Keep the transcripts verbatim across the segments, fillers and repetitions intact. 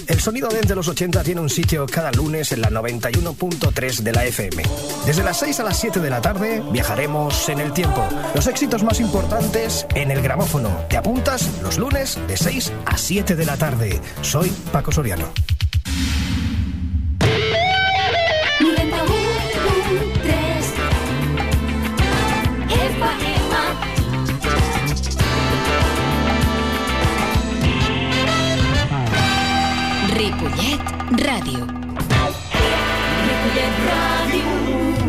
El sonido desde los ochenta tiene un sitio cada lunes en la noventa y uno punto tres de la F M. Desde las seis a las siete de la tarde viajaremos en el tiempo. Los éxitos más importantes en el gramófono. ¿Te apuntas? Los lunes de seis a siete de la tarde. Soy Paco Soriano. Ripollet Ràdio. Ripollet Ràdio.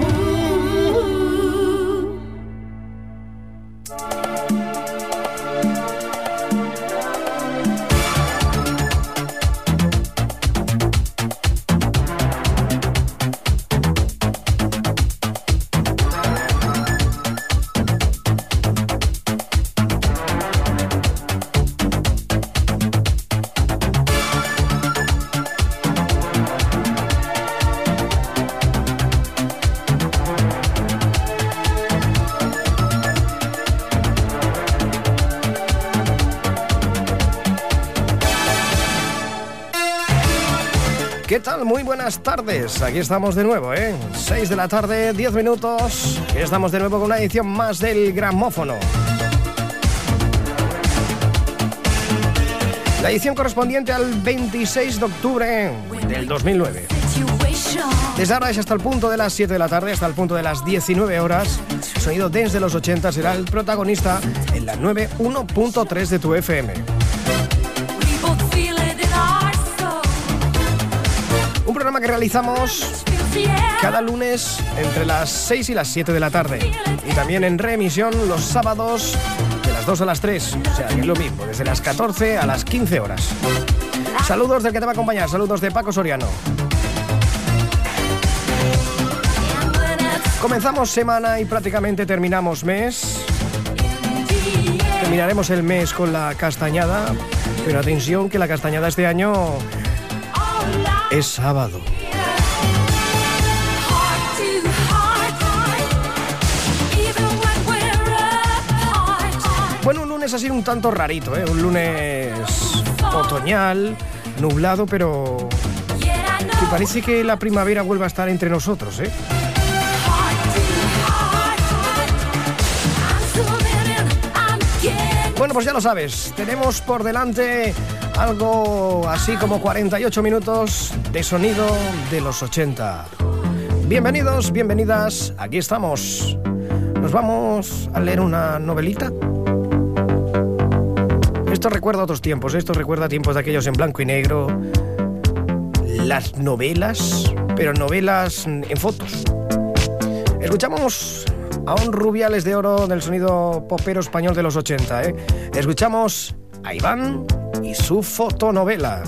¿Qué tal? Muy buenas tardes. Aquí estamos de nuevo, ¿eh? seis de la tarde, diez minutos. Aquí estamos de nuevo con una edición más del Gramófono. La edición correspondiente al veintiséis de octubre del dos mil nueve. Desde ahora es hasta el punto de las siete de la tarde, hasta el punto de las diecinueve horas. Sonido desde los ochenta será el protagonista en la noventa y uno punto tres de tu F M. Un programa que realizamos cada lunes entre las seis y las siete de la tarde. Y también en reemisión los sábados de las dos a las tres. O sea, que es lo mismo, desde las catorce a las quince horas. Saludos del que te va a acompañar, saludos de Paco Soriano. Comenzamos semana y prácticamente terminamos mes. Terminaremos el mes con la castañada. Pero atención que la castañada este año es sábado. Bueno, un lunes así un tanto rarito, ¿eh? Un lunes otoñal, nublado, pero que parece que la primavera vuelve a estar entre nosotros, ¿eh? Bueno, pues ya lo sabes, tenemos por delante algo así como cuarenta y ocho minutos de sonido de los ochenta. Bienvenidos, bienvenidas, aquí estamos. Nos vamos a leer una novelita. Esto recuerda otros tiempos, esto recuerda tiempos de aquellos en blanco y negro. Las novelas, pero novelas en fotos. Escuchamos a un Rubiales de Oro del sonido popero español de los ochenta, ¿eh? Escuchamos a Iván y su fotonovela.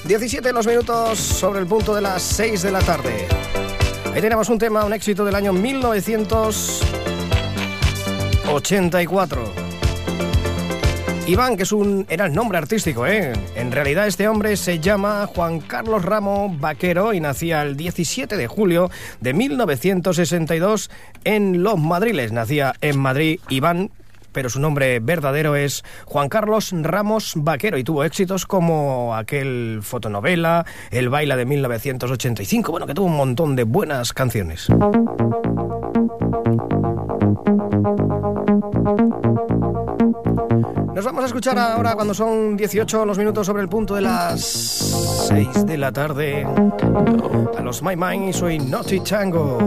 diecisiete los minutos sobre el punto de las seis de la tarde. Ahí tenemos un tema, un éxito del año mil novecientos ochenta y cuatro. Iván, que es un, era el nombre artístico, ¿eh? En realidad este hombre se llama Juan Carlos Ramos Vaquero y nacía el diecisiete de julio de mil novecientos sesenta y dos en Los Madriles. Nacía en Madrid Iván, pero su nombre verdadero es Juan Carlos Ramos Vaquero y tuvo éxitos como aquel fotonovela, El Baila de mil novecientos ochenta y cinco, bueno, que tuvo un montón de buenas canciones. Nos vamos a escuchar ahora cuando son dieciocho los minutos sobre el punto de las seis de la tarde a los My Mind y soy Naughty Tango.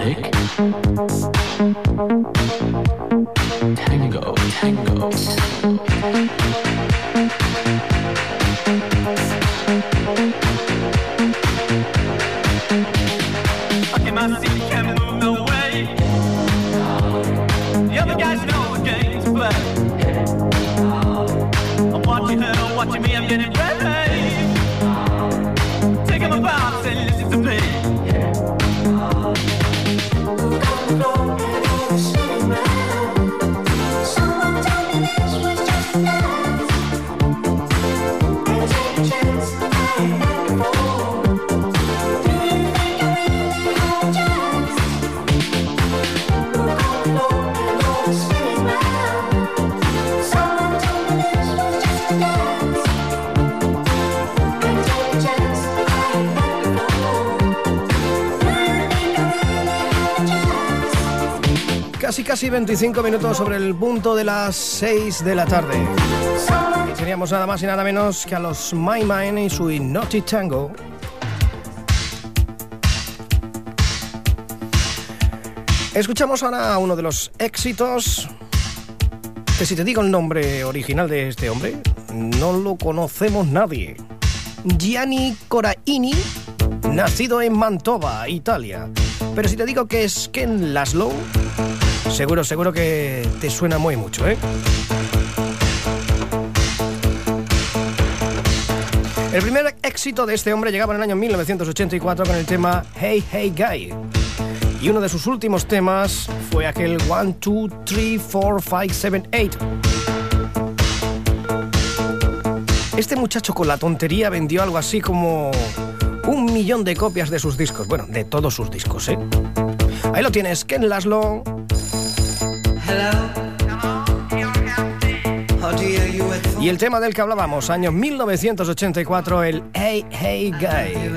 music. Tango, tango. Okay, my seat can't move no way. The other guys know the game's play. I'm watching her, watching me, I'm getting ready. Taking my bombs and listen to me. Casi, casi veinticinco minutos sobre el punto de las seis de la tarde. Y teníamos nada más y nada menos que a los My Mind y su Naughty Tango. Escuchamos ahora uno de los éxitos que, si te digo el nombre original de este hombre, no lo conocemos nadie. Gianni Coraini, nacido en Mantova, Italia. Pero si te digo que es Ken Laszlo, seguro, seguro que te suena muy mucho, ¿eh? El primer éxito de este hombre llegaba en el año mil novecientos ochenta y cuatro con el tema Hey Hey Guy. Y uno de sus últimos temas fue aquel one, two, three, four, five, seven, eight. Este muchacho con la tontería vendió algo así como un millón de copias de sus discos. Bueno, de todos sus discos, ¿eh? Ahí lo tienes, Ken Laszlo. Y el tema del que hablábamos, año mil novecientos ochenta y cuatro, el Hey Hey Guy.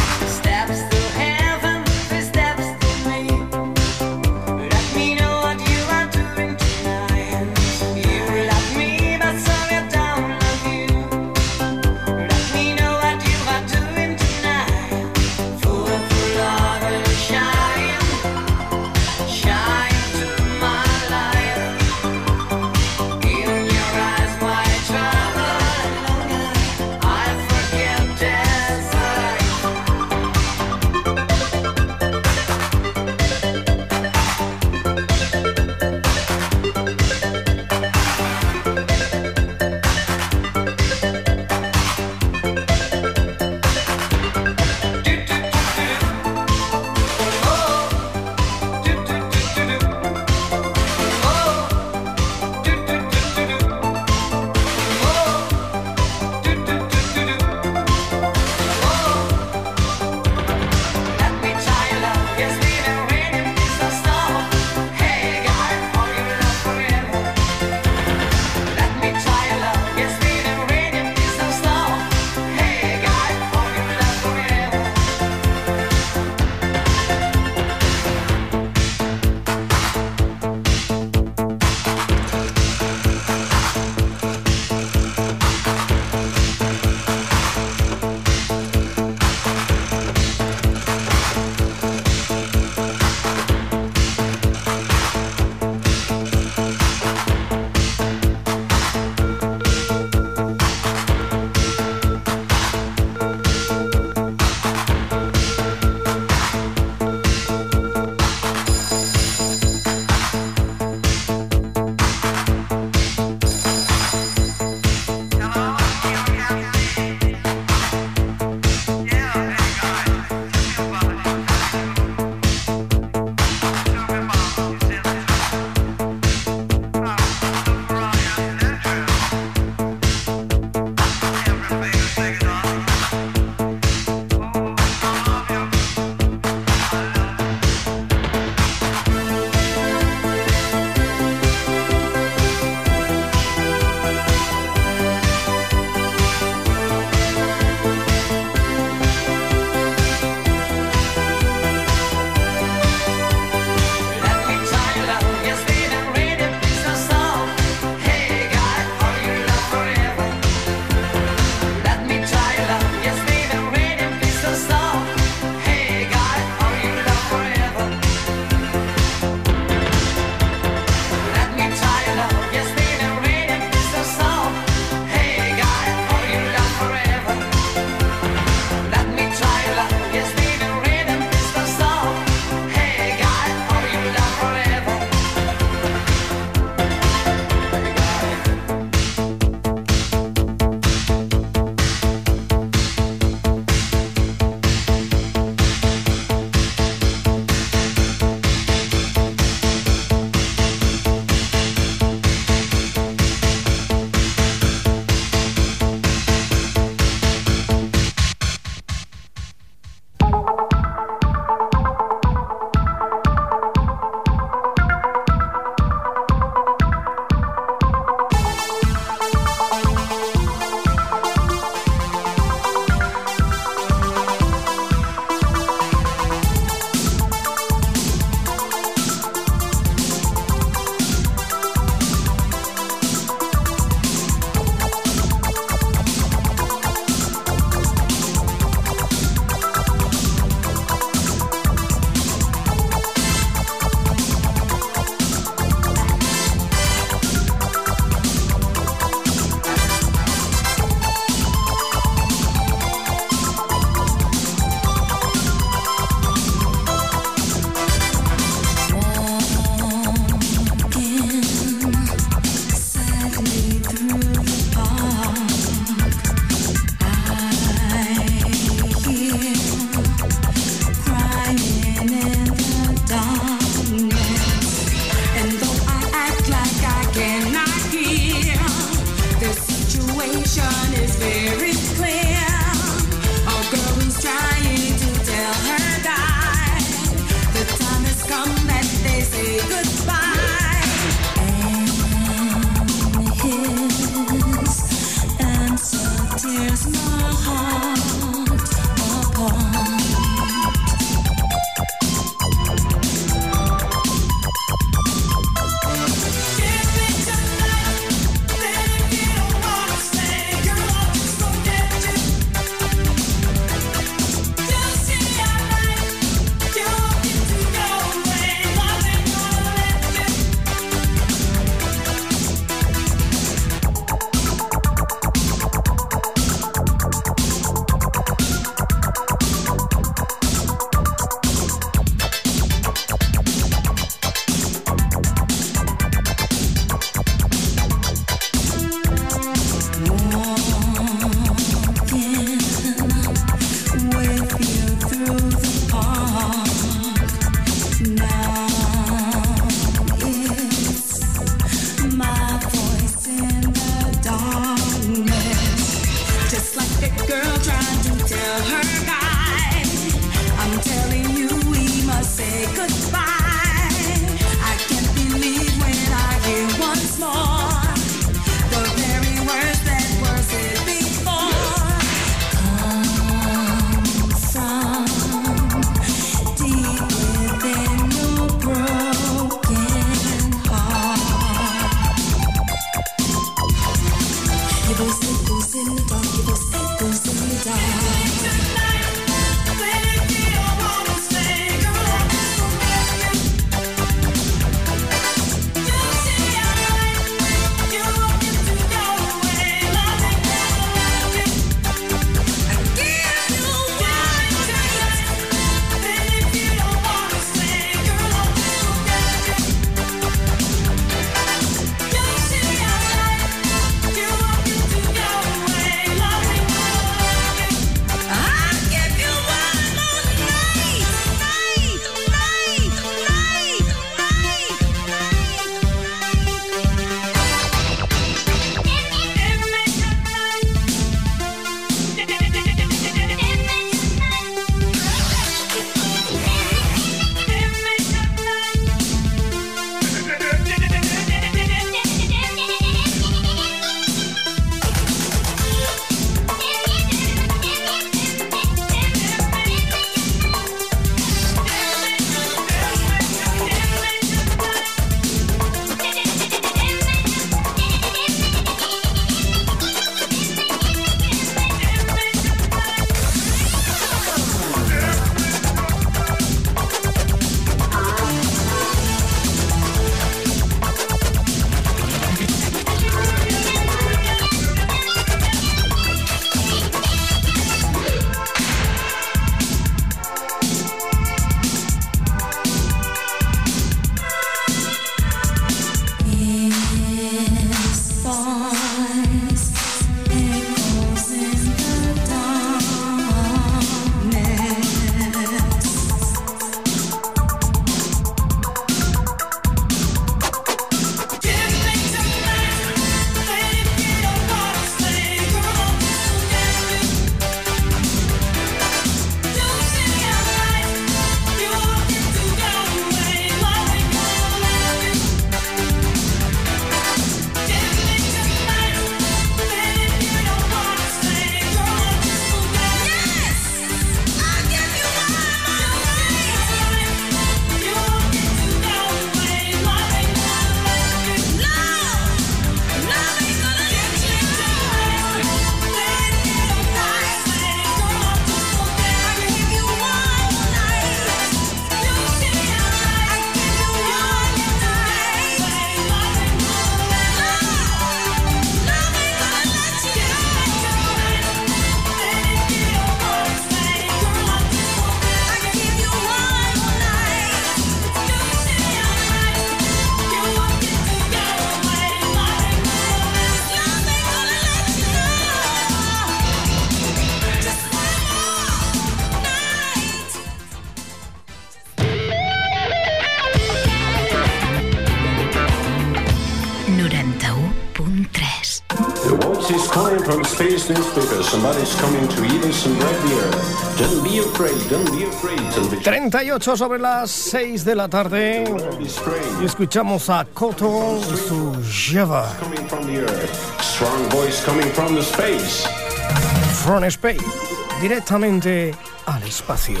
calling from space newspaper. Somebody's coming to eat us and break the earth. Don't be afraid, don't be afraid. Television. treinta y ocho sobre las seis de la tarde. Y escuchamos a Koto y su Java. Coming from the earth. Strong voice coming from the space. From Space. Directamente al espacio.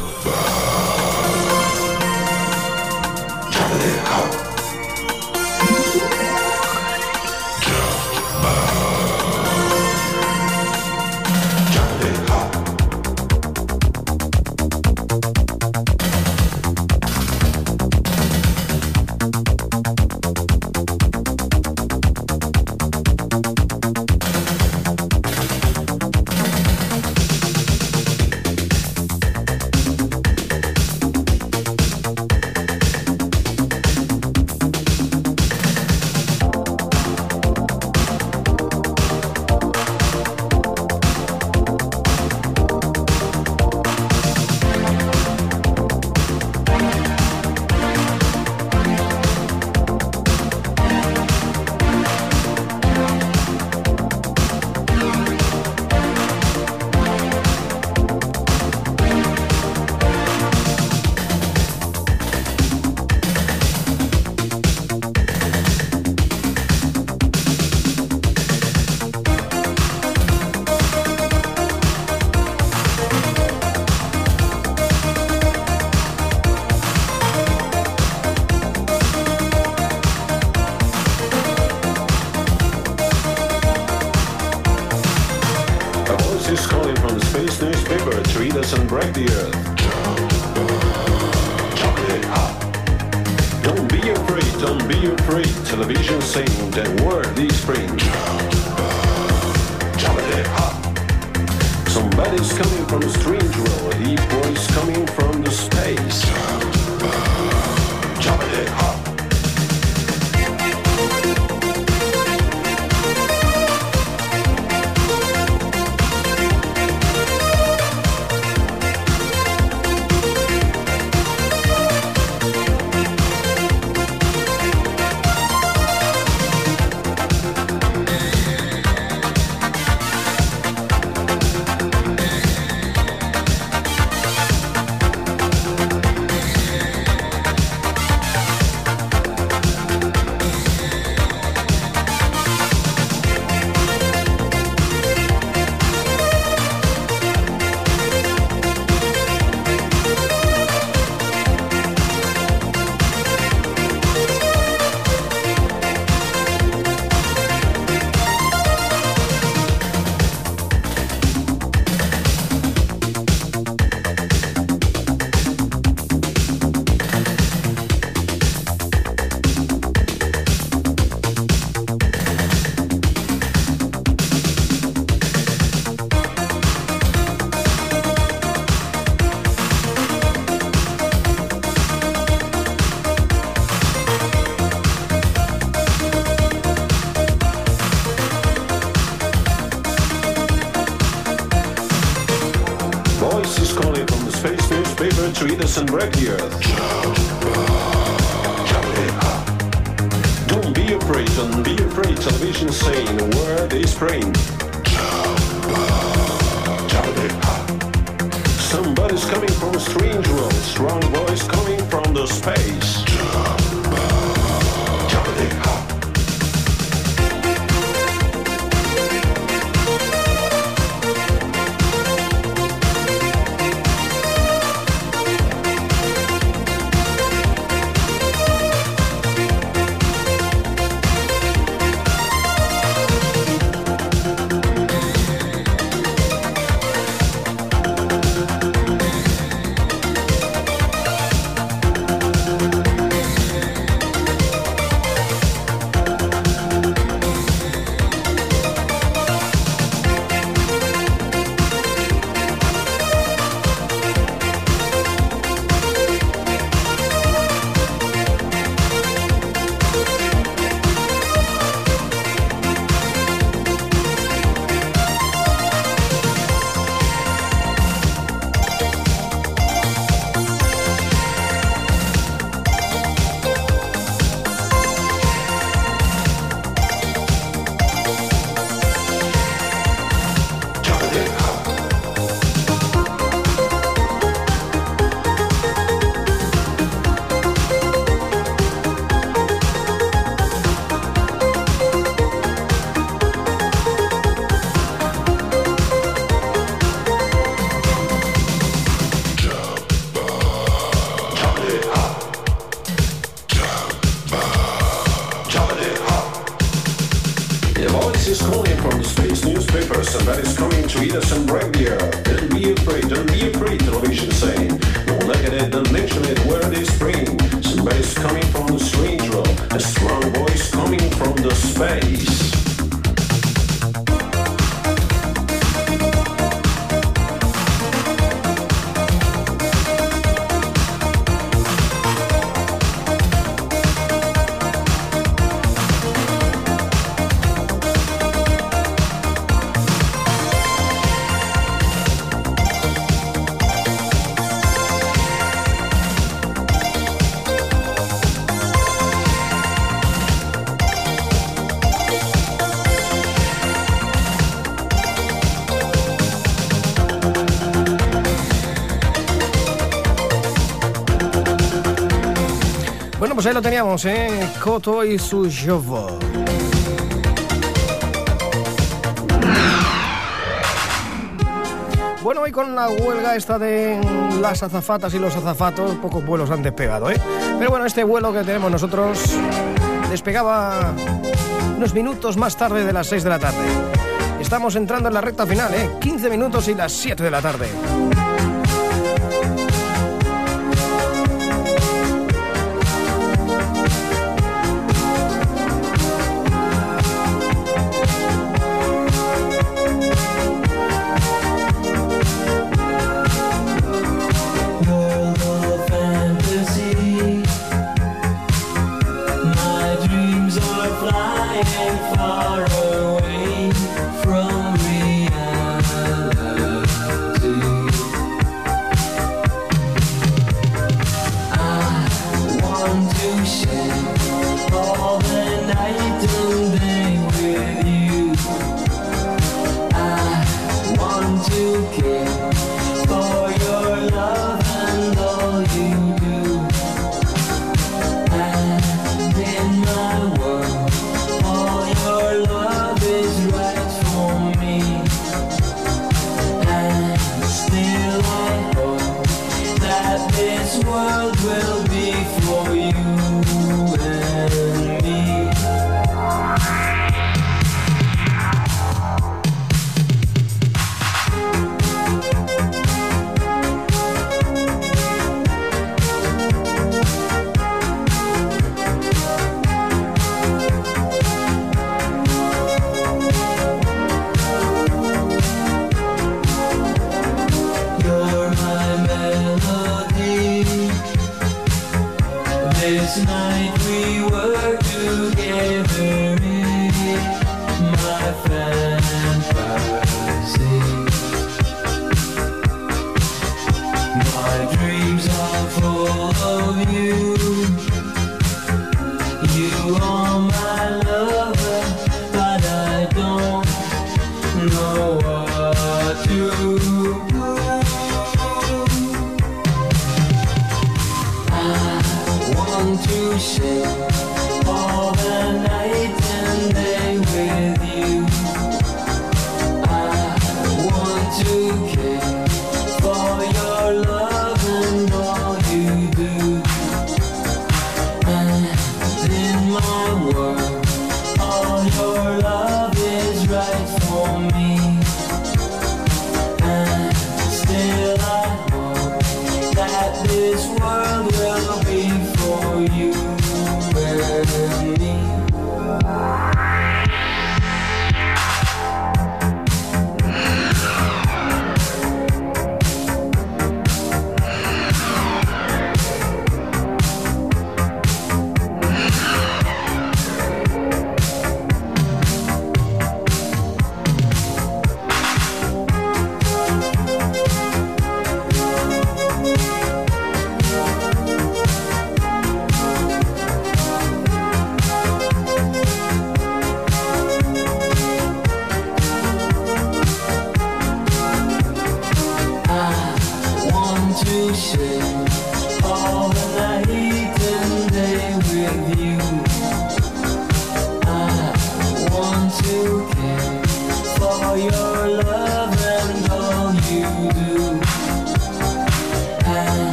And break the earth. Don't be afraid, don't be afraid. Television saying the word is praying. Somebody's coming from a strange world. Strong voice coming from the space. be afraid, television saying. Don't look at it, don't mention it, where it is spring. Somebody's coming from the strange world, a strong voice coming from the space. Pues ahí lo teníamos, ¿eh? Koto y su Jovo. Bueno, y con la huelga esta de las azafatas y los azafatos, pocos vuelos han despegado, ¿eh? Pero bueno, este vuelo que tenemos nosotros despegaba unos minutos más tarde de las seis de la tarde. Estamos entrando en la recta final, ¿eh? quince minutos y las siete de la tarde.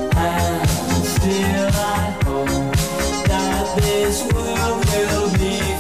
This world will be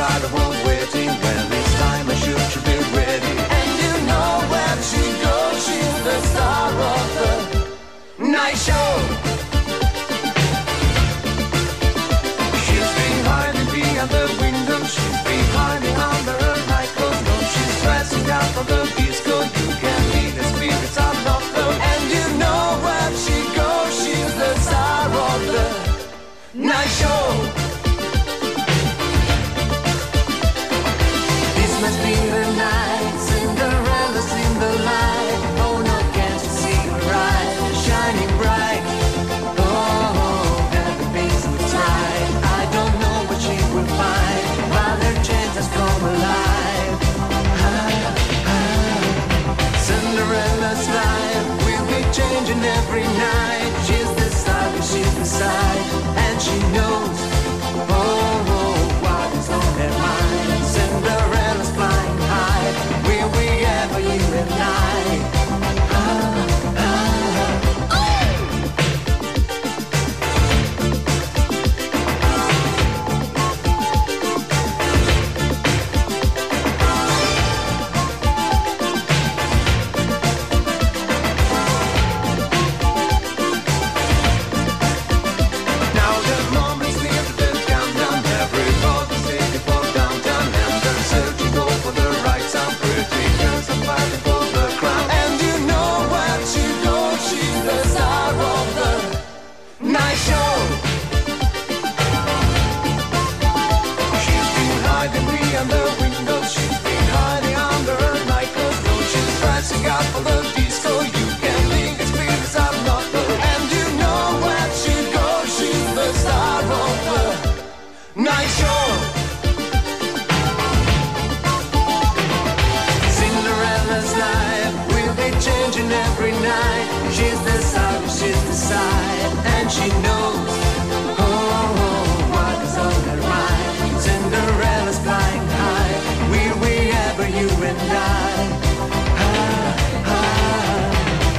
by the road waiting. Well, it's time I should, should be ready. And you know where she goes, she's the star of the night show. She's been hiding behind the window, she's been hiding under her nightclothes. No, she's dressing out for the disco. You can be the spirits of love. And you know where she goes, she's the star of the night show. This must be the night, Cinderella's in the light. Oh no, can't you see her eyes shining bright? Oh, heaven beats the tide. I don't know what she will find while her chance has come alive. Ah, ah. Cinderella's life will be changing every night. She's the side, she's the side, and she knows. Oh, oh, what is on her mind? Cinderella's flying high. Will we ever, you and I? Ah, ah, oh. Now the moment's near to the countdown. Everybody's waiting for downtown, and they're searching for the right sound. Pretty girls are fighting for the crown. And you know where she goes, she's the star of the night show. She's been hiding behind the window, she's been hiding under her nightclothes. No, she's dressing out for the disco. You can think it's spirits are not her. And you know where she goes, she's the star of the night show. Cinderella's life will be changing every night. She's the side, she's the side, and she knows. Oh, oh, what is on her mind? Cinderella's flying high. Will we ever, you and I? Ah, ah.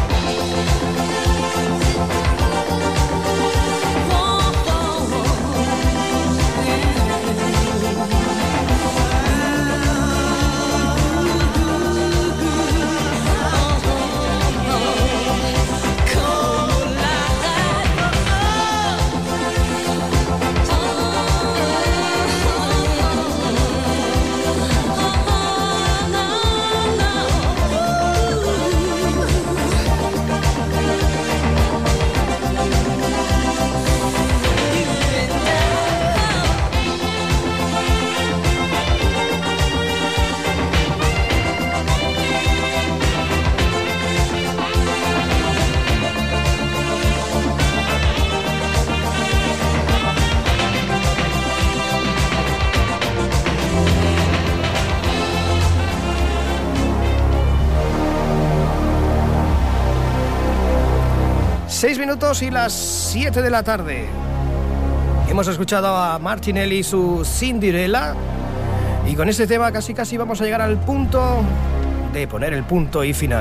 Seis minutos y las siete de la tarde. Hemos escuchado a Martinelli y su Cinderella. Y con este tema casi casi vamos a llegar al punto de poner el punto y final.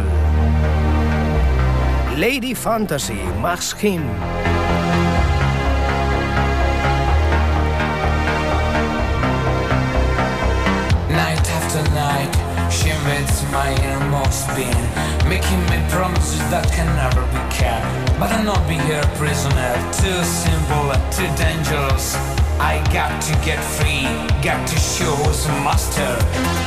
Lady Fantasy, Max Kim. Night after night, she meets my innermost being, making me promises that can never be kept. But I'll not be her prisoner, too simple, too dangerous. I got to get free, got to show who's master.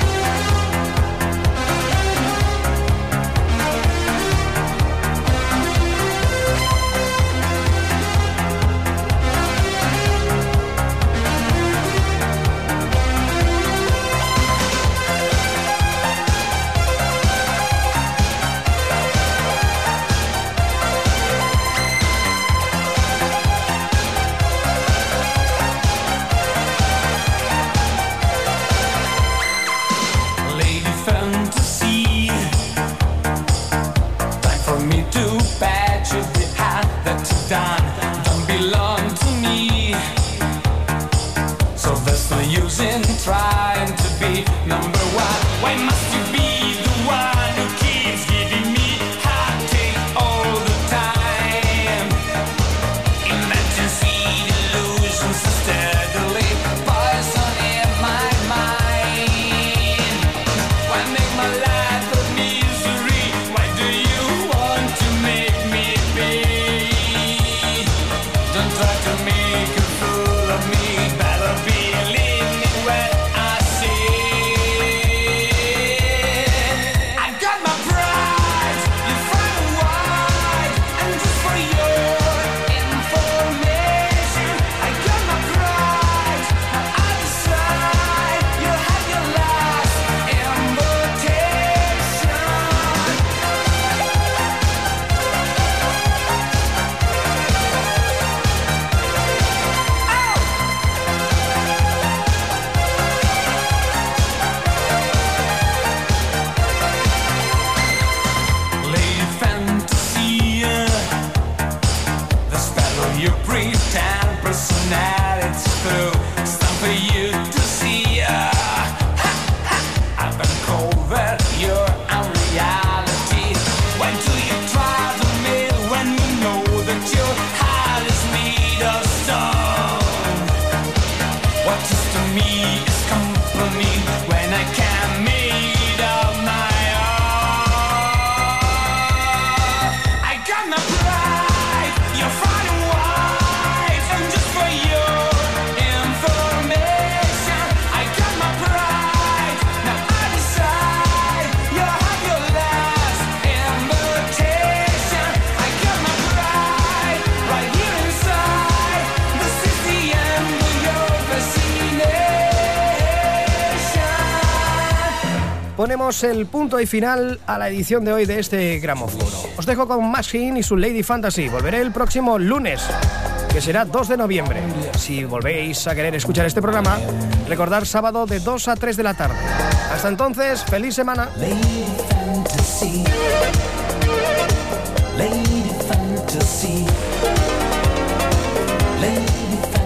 Trying to be number one. Why must you be the one who keeps giving me heartache all the time? Imagine sweet illusions so steadily poison in my mind. personality through. It's time for you to see. Uh, ha, ha. I've been covered your unreality. When do you try to meet when you know that your heart is made of stone? What is to me is company when I can't meet up my own. I got my pride, you're fine and wide, and just for your information, I got my pride. Now I decide you have your last invitation. I got my pride right here inside. This is the end of your fascination. Ponemos el punto y final a la edición de hoy de este gramófono. Os dejo con Machine y su Lady Fantasy. Volveré el próximo lunes, que será dos de noviembre. Si volvéis a querer escuchar este programa, recordar sábado de dos a tres de la tarde. Hasta entonces, feliz semana. Lady Fantasy. Lady Fantasy. Lady Fantasy.